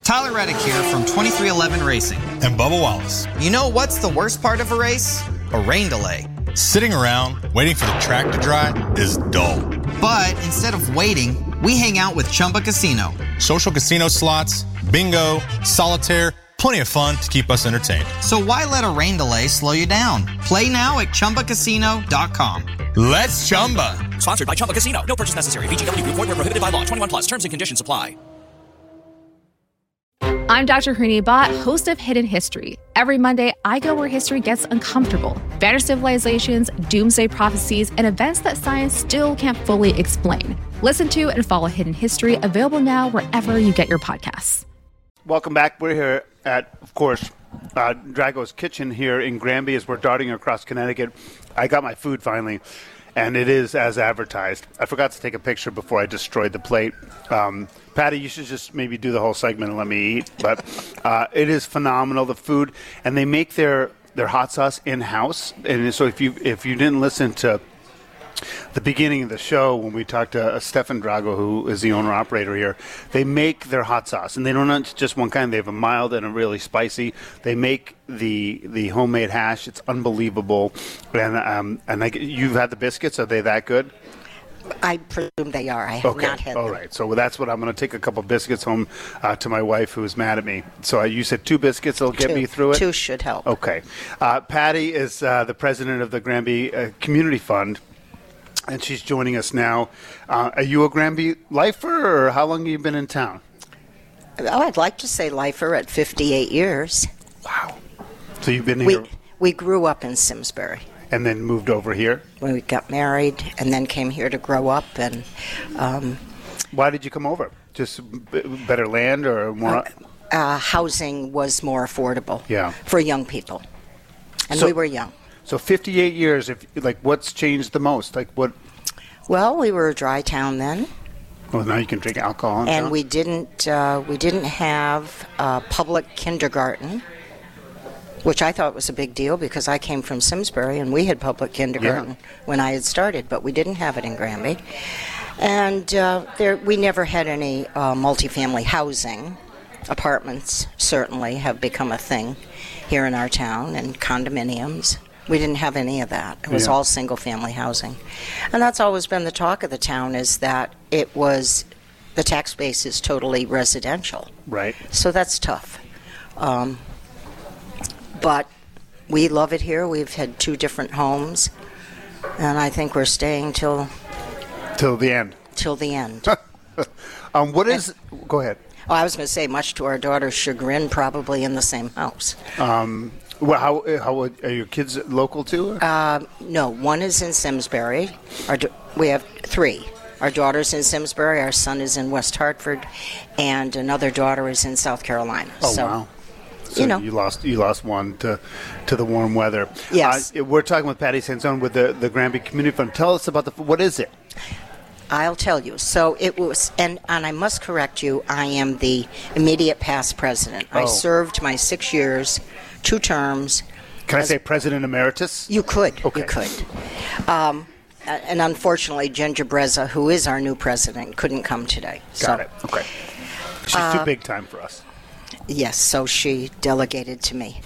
Tyler Reddick here from 2311 Racing. And Bubba Wallace. You know what's the worst part of a race? A rain delay. Sitting around waiting for the track to dry is dull. But instead of waiting, we hang out with Chumba Casino. Social casino slots, bingo, solitaire, plenty of fun to keep us entertained. So why let a rain delay slow you down? Play now at ChumbaCasino.com. Let's Chumba. Sponsored by Chumba Casino. No purchase necessary. VGW Group. Void where prohibited by law. 21 plus. Terms and conditions apply. I'm Dr. Hrini Bhatt, host of Hidden History. Every Monday, I go where history gets uncomfortable. Vanished civilizations, doomsday prophecies, and events that science still can't fully explain. Listen to and follow Hidden History, available now wherever you get your podcasts. Welcome back. We're here at, of course, Drago's Kitchen here in Granby as we're darting across Connecticut. I got my food finally, and it is as advertised. I forgot to take a picture before I destroyed the plate. Patty, you should just maybe do the whole segment and let me eat. But it is phenomenal, the food. And they make their hot sauce in-house. And so if you didn't listen to the beginning of the show when we talked to Stefan Drago, who is the owner-operator here, they make their hot sauce. And they don't just one kind. They have a mild and a really spicy. They make the homemade hash. It's unbelievable. And you've had the biscuits. Are they that good? I presume they are. I have not had them. All right. So that's what I'm going to take a couple biscuits home to my wife, who is mad at me. So you said 2 biscuits will get me through it? 2 should help. Okay. Patty is the president of the Granby Community Fund, and she's joining us now. Are you a Granby lifer, or how long have you been in town? Oh, I'd like to say lifer at 58 years. Wow. So you've been here? We grew up in Simsbury. And then moved over here? When we got married and then came here to grow up. And why did you come over? Just better land or more? Housing was more affordable for young people. And we were young. So 58 years, what's changed the most? Well, we were a dry town then. Well, now you can drink alcohol in town. And we didn't have public kindergarten, which I thought was a big deal because I came from Simsbury and we had public kindergarten when I had started, but we didn't have it in Granby. And we never had any multifamily housing. Apartments certainly have become a thing here in our town, and condominiums. We didn't have any of that. It was all single-family housing. And that's always been the talk of the town, is that the tax base is totally residential. Right. So that's tough. But we love it here. We've had 2 different homes, and I think we're staying till the end. Till the end. Go ahead. Oh, I was going to say, much to our daughter's chagrin, probably in the same house. Well, how are your kids local too? No, one is in Simsbury. We have 3. Our daughter's in Simsbury, our son is in West Hartford, and another daughter is in South Carolina. Oh, wow. So you lost one to the warm weather. Yes. We're talking with Patty Sansone with the Granby Community Fund. Tell us about what is it? I'll tell you. So it was, and I must correct you, I am the immediate past president. I served my 6 years, 2 terms. Can I say President Emeritus? You could. Okay. You could. And unfortunately, Ginger Breza, who is our new president, couldn't come today. Got it. Okay. She's too big time for us. Yes, so she delegated to me.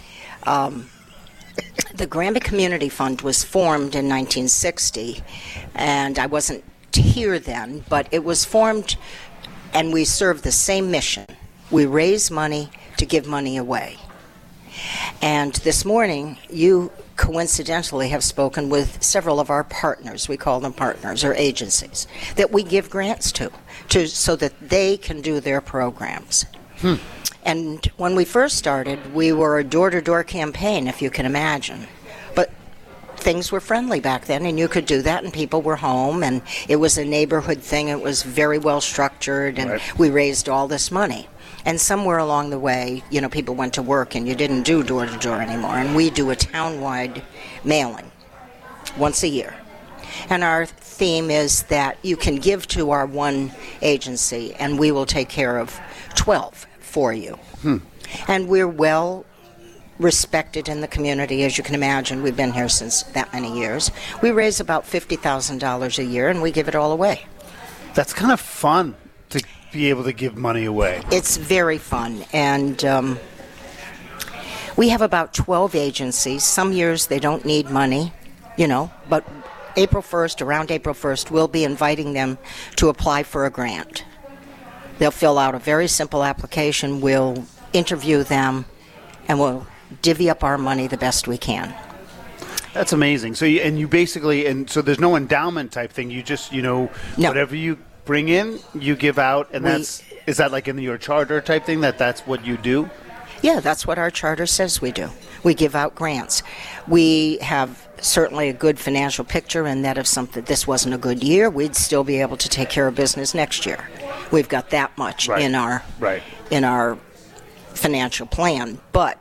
The Granby Community Fund was formed in 1960, and I wasn't here then, but it was formed, and we serve the same mission. We raise money to give money away. And this morning, you coincidentally have spoken with several of our partners. We call them partners or agencies that we give grants to so that they can do their programs. And when we first started, we were a door-to-door campaign, if you can imagine. But things were friendly back then, and you could do that, and people were home, and it was a neighborhood thing. It was very well structured, and we raised all this money. And somewhere along the way, people went to work, and you didn't do door-to-door anymore. And we do a town-wide mailing once a year. And our theme is that you can give to our one agency, and we will take care of 12 for you. And we're well respected in the community, as you can imagine. We've been here since that many years. We raise about $50,000 a year, and we give it all away. That's kind of fun to be able to give money away. It's very fun, and we have about 12 agencies. Some years they don't need money, but around April 1st, we'll be inviting them to apply for a grant. They'll fill out a very simple application. We'll interview them, and we'll divvy up our money the best we can. That's amazing. So so there's no endowment type thing. You just, No. whatever you bring in, you give out, and is that like in your charter type thing, that's what you do? Yeah, that's what our charter says we do. We give out grants. We have certainly a good financial picture, and that if this wasn't a good year, we'd still be able to take care of business next year. We've got that much in our financial plan. But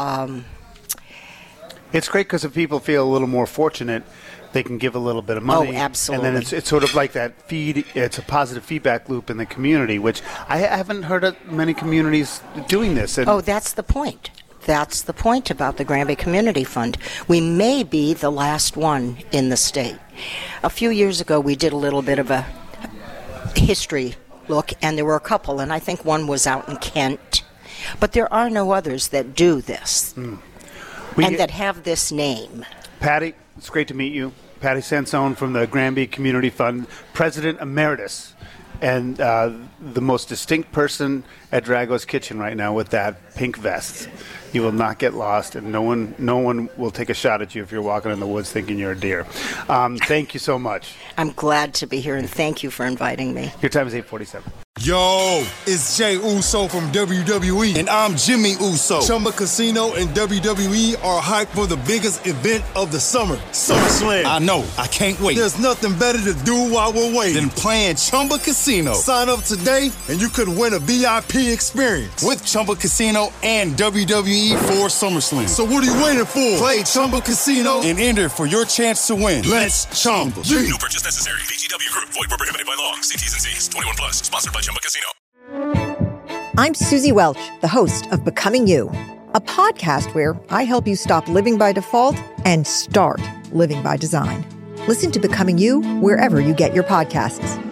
it's great because if people feel a little more fortunate, they can give a little bit of money. Oh, absolutely. And then it's sort of like that it's a positive feedback loop in the community, which I haven't heard of many communities doing this. And that's the point. That's the point about the Granby Community Fund. We may be the last one in the state. A few years ago, we did a little bit of a history look, and there were a couple, and I think one was out in Kent. But there are no others that do this that have this name. Patty, it's great to meet you. Patty Sansone from the Granby Community Fund, President Emeritus, and the most distinct person at Drago's Kitchen right now with that pink vest. You will not get lost, and no one will take a shot at you if you're walking in the woods thinking you're a deer. Thank you so much. I'm glad to be here, and thank you for inviting me. Your time is 8:47. Yo, it's Jay Uso from WWE. And I'm Jimmy Uso. Chumba Casino and WWE are hyped for the biggest event of the summer, SummerSlam. I know. I can't wait. There's nothing better to do while we're waiting than playing Chumba Casino. Sign up today and you could win a VIP experience with Chumba Casino and WWE for SummerSlam. So what are you waiting for? Play Chumba Casino and enter for your chance to win. Let's Chumba. No purchase necessary. VGW Group. Void where prohibited by law. See T's and C's. 21 plus. Sponsored by Chumba Casino. I'm Susie Welch, the host of Becoming You, a podcast where I help you stop living by default and start living by design. Listen to Becoming You wherever you get your podcasts.